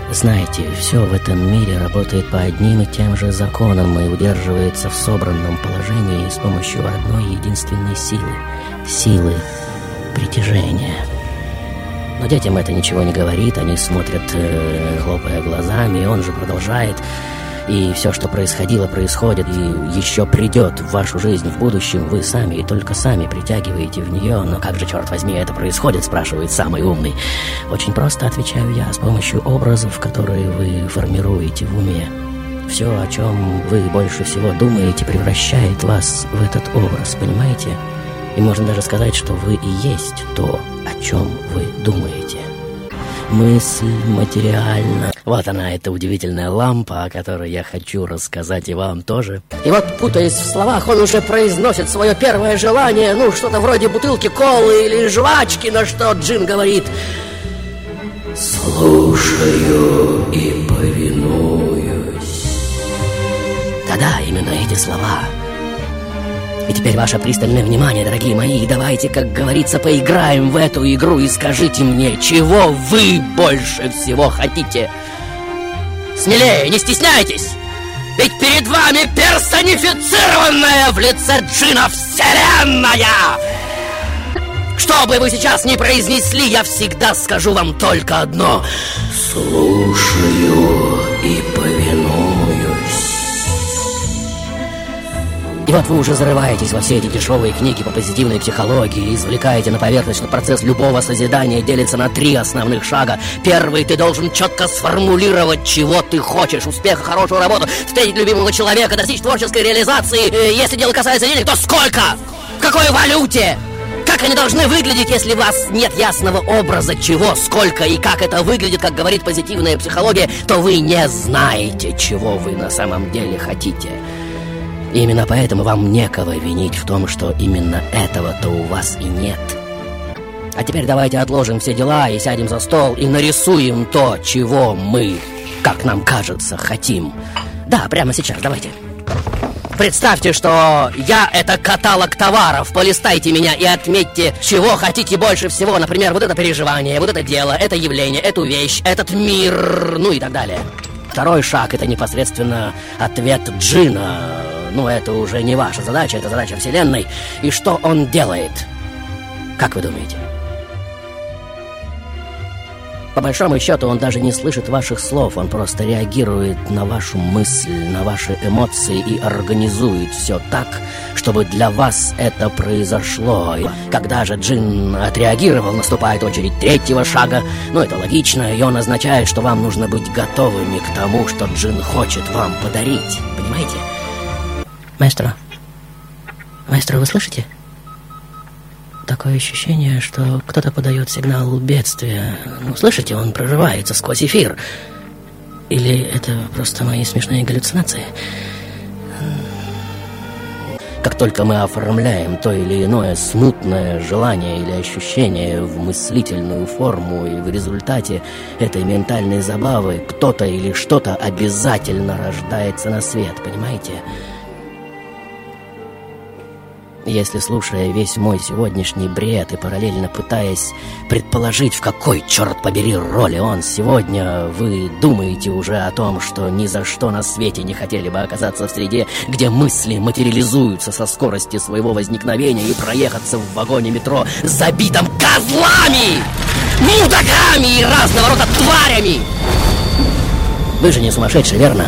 Знаете, все в этом мире работает по одним и тем же законам и удерживается в собранном положении с помощью одной единственной силы — силы притяжения. Но детям это ничего не говорит, они смотрят, хлопая глазами, и он же продолжает. И все, что происходило, происходит, и еще придет в вашу жизнь в будущем, вы сами и только сами притягиваете в нее. Но как же, черт возьми, это происходит, спрашивает самый умный. Очень просто, отвечаю я, с помощью образов, которые вы формируете в уме. Все, о чем вы больше всего думаете, превращает вас в этот образ, понимаете? И можно даже сказать, что вы и есть то, о чем вы думаете. Мысль материальна. Вот она, эта удивительная лампа, о которой я хочу рассказать и вам тоже. И вот, путаясь в словах, он уже произносит свое первое желание. Ну, что-то вроде бутылки колы или жвачки, на что Джин говорит: «Слушаю и повинуюсь». Да-да, именно эти слова. И теперь ваше пристальное внимание, дорогие мои, и давайте, как говорится, поиграем в эту игру и скажите мне, чего вы больше всего хотите. Смелее, не стесняйтесь, ведь перед вами персонифицированная в лице Джина Вселенная. Что бы вы сейчас ни произнесли, я всегда скажу вам только одно: слушаю и повинуюсь. И вот вы уже зарываетесь во все эти дешевые книги по позитивной психологии и извлекаете на поверхность, что процесс любого созидания делится на 3 основных шага. Первый: ты должен четко сформулировать, чего ты хочешь: успеха, хорошую работу, встретить любимого человека, достичь творческой реализации. Если дело касается денег, то сколько? В какой валюте? Как они должны выглядеть, если у вас нет ясного образа, чего, сколько и как это выглядит, как говорит позитивная психология, то вы не знаете, чего вы на самом деле хотите. И именно поэтому вам некого винить в том, что именно этого-то у вас и нет. А теперь давайте отложим все дела и сядем за стол и нарисуем то, чего мы, как нам кажется, хотим. Да, прямо сейчас, давайте. Представьте, что я — это каталог товаров. Полистайте меня и отметьте, чего хотите больше всего. Например, вот это переживание, вот это дело, это явление, эту вещь, этот мир, ну и так далее. Второй шаг — это непосредственно ответ Джина. Ну, это уже не ваша задача, это задача Вселенной. И что он делает? Как вы думаете? По большому счету, он даже не слышит ваших слов, он просто реагирует на вашу мысль, на ваши эмоции и организует все так, чтобы для вас это произошло. И когда же Джин отреагировал, наступает очередь 3-го шага. Ну, это логично, и он означает, что вам нужно быть готовыми к тому, что Джин хочет вам подарить. Понимаете? Маэстро, вы слышите? Такое ощущение, что кто-то подает сигнал бедствия. Ну, слышите, он прорывается сквозь эфир. Или это просто мои смешные галлюцинации? Как только мы оформляем то или иное смутное желание или ощущение в мыслительную форму, и в результате этой ментальной забавы кто-то или что-то обязательно рождается на свет, понимаете? Если, слушая весь мой сегодняшний бред и параллельно пытаясь предположить, в какой, черт побери, роли он сегодня, вы думаете уже о том, что ни за что на свете не хотели бы оказаться в среде, где мысли материализуются со скорости своего возникновения, и проехаться в вагоне метро, забитом козлами, мудаками и разного рода тварями. Вы же не сумасшедший, верно?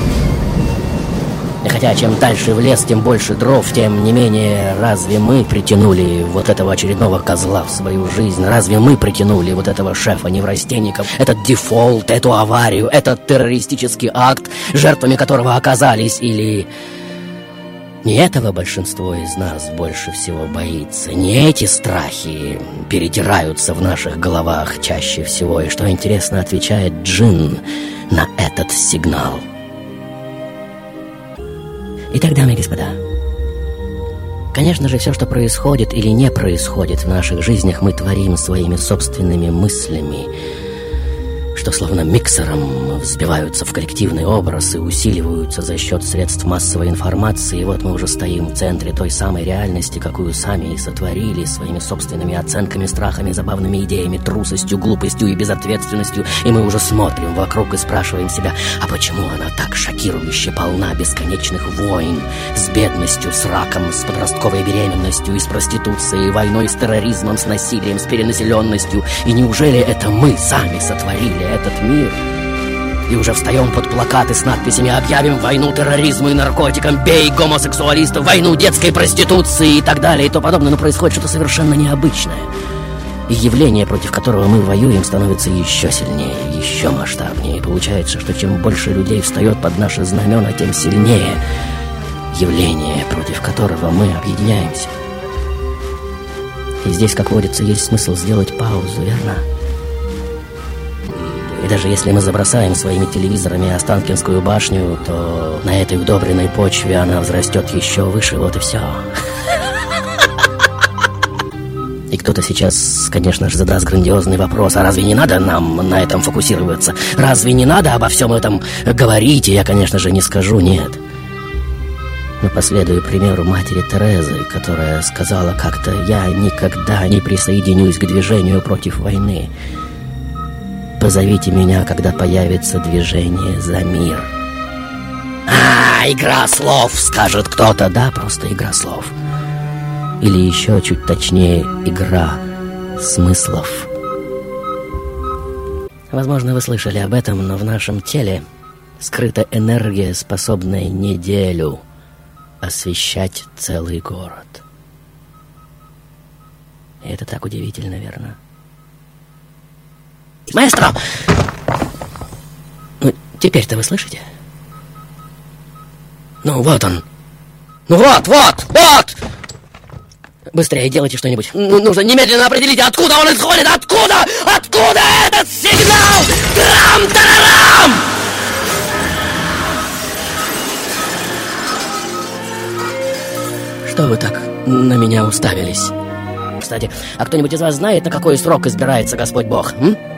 И хотя чем дальше в лес, тем больше дров, тем не менее, разве мы притянули вот этого очередного козла в свою жизнь? Разве мы притянули вот этого шефа-неврастенника, этот дефолт, эту аварию, этот террористический акт, жертвами которого оказались? Или не этого большинство из нас больше всего боится? Не эти страхи перетираются в наших головах чаще всего? И что интересно, отвечает Джин на этот сигнал. Итак, дамы и господа, конечно же, все, что происходит или не происходит в наших жизнях, мы творим своими собственными мыслями. что словно миксером взбиваются в коллективный образ и усиливаются за счет средств массовой информации. И вот мы уже стоим в центре той самой реальности, какую сами и сотворили своими собственными оценками, страхами, забавными идеями, трусостью, глупостью и безответственностью. И мы уже смотрим вокруг и спрашиваем себя, а почему она так шокирующе полна бесконечных войн с бедностью, с раком, с подростковой беременностью и с проституцией, войной с терроризмом, с насилием, с перенаселенностью. И неужели это мы сами сотворили этот мир? И уже встаем под плакаты с надписями «Объявим войну терроризму и наркотикам», «Бей гомосексуалистов», «Войну детской проституции» и так далее и тому подобное. Но происходит что-то совершенно необычное. И явление, против которого мы воюем, становится еще сильнее, еще масштабнее. И получается, что чем больше людей встает под наши знамена, тем сильнее явление, против которого мы объединяемся. И здесь, как водится, есть смысл сделать паузу, верно? И даже если мы забросаем своими телевизорами Останкинскую башню, то на этой удобренной почве она взрастет еще выше, вот и все. И кто-то сейчас, конечно же, задаст грандиозный вопрос: а разве не надо нам на этом фокусироваться? Разве не надо обо всем этом говорить? И я, конечно же, не скажу «нет». Но последую примеру матери Терезы, которая сказала как-то: «Я никогда не присоединюсь к движению против войны. Позовите меня, когда появится движение за мир». Игра слов, скажет кто-то. Да, просто игра слов. Или еще чуть точнее, игра смыслов. Возможно, вы слышали об этом, но в нашем теле скрыта энергия, способная неделю освещать целый город. И это так удивительно, верно? Маэстро! Ну, теперь-то вы слышите? Ну, вот он. Ну, вот! Быстрее делайте что-нибудь. Нужно немедленно определить, откуда он исходит! Откуда этот сигнал? Трам-тарарам! Что вы так на меня уставились? Кстати, а кто-нибудь из вас знает, на какой срок избирается Господь Бог?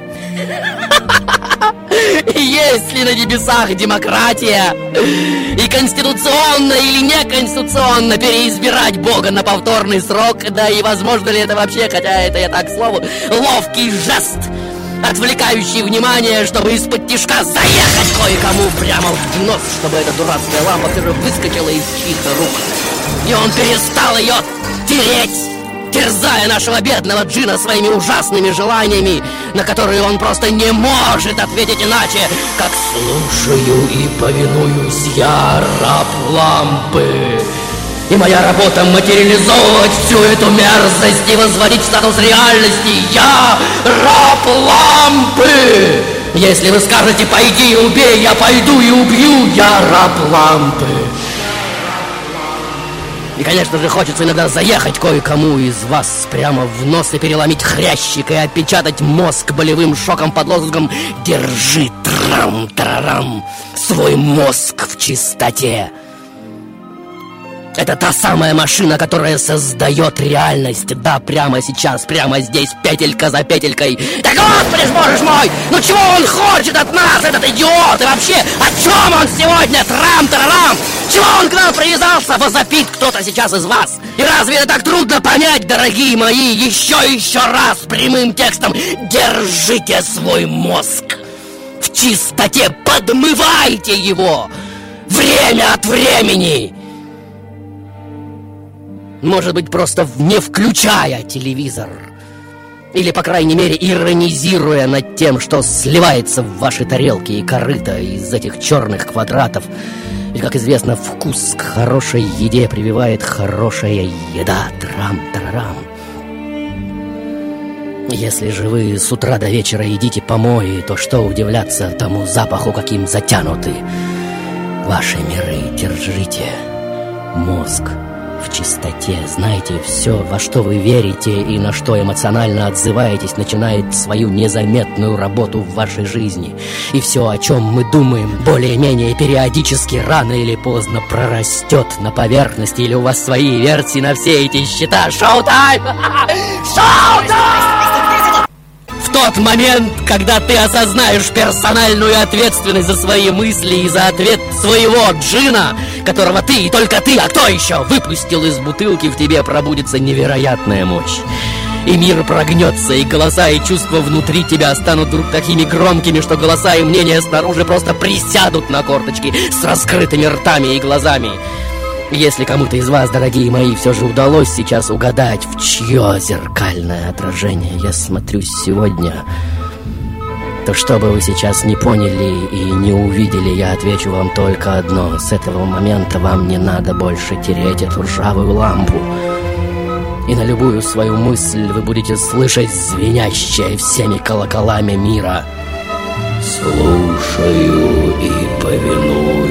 Есть ли на небесах демократия? И конституционно или неконституционно переизбирать Бога на повторный срок? Да и возможно ли это вообще, хотя это я так к слову, ловкий жест, отвлекающий внимание, чтобы из-под тишка заехать кое-кому прямо в нос, чтобы эта дурацкая лампа все же выскочила из чьих-то рук, и он перестал ее тереть, терзая нашего бедного Джина своими ужасными желаниями, на которые он просто не может ответить иначе, как «слушаю и повинуюсь, я раб лампы». И моя работа материализовывать всю эту мерзость и возводить в статус реальности. Я раб лампы. Если вы скажете «пойди и убей», я пойду и убью. Я раб лампы. И, конечно же, хочется иногда заехать кое-кому из вас прямо в нос и переломить хрящик и опечатать мозг болевым шоком под лозунгом «Держи, трам-тарарам, свой мозг в чистоте». Это та самая машина, которая создает реальность. Да, прямо сейчас, прямо здесь, петелька за петелькой. Да, господи ж, боже ж мой! Ну чего он хочет от нас, этот идиот? И вообще, о чем он сегодня? Трам-тарарам! Чего он к нам привязался? Возопит кто-то сейчас из вас. И разве это так трудно понять, дорогие мои? Еще раз прямым текстом. Держите свой мозг в чистоте, подмывайте его время от времени. Может быть, просто не включая телевизор. Или, по крайней мере, иронизируя над тем, что сливается в ваши тарелки и корыто из этих черных квадратов. Ведь, как известно, вкус к хорошей еде прививает хорошая еда. Трам-тарарам. Если же вы с утра до вечера едите помои, то что удивляться тому запаху, каким затянуты ваши миры. Держите мозг в чистоте. Знаете, все, во что вы верите и на что эмоционально отзываетесь, начинает свою незаметную работу в вашей жизни. И все, о чем мы думаем, более-менее периодически, рано или поздно прорастет на поверхности. Или у вас свои версии на все эти счета. Шоу-тайм! Шоу-тайм! В тот момент, когда ты осознаешь персональную ответственность за свои мысли и за ответ своего джина, которого ты и только ты, а кто еще, выпустил из бутылки, в тебе пробудится невероятная мощь. И мир прогнется, и голоса, и чувства внутри тебя станут вдруг такими громкими, что голоса и мнения снаружи просто присядут на корточки с раскрытыми ртами и глазами. Если кому-то из вас, дорогие мои, все же удалось сейчас угадать, в чье зеркальное отражение я смотрюсь сегодня, то что бы вы сейчас не поняли и не увидели, я отвечу вам только одно: с этого момента вам не надо больше тереть эту ржавую лампу. И на любую свою мысль вы будете слышать звенящее всеми колоколами мира: слушаю и повинуюсь.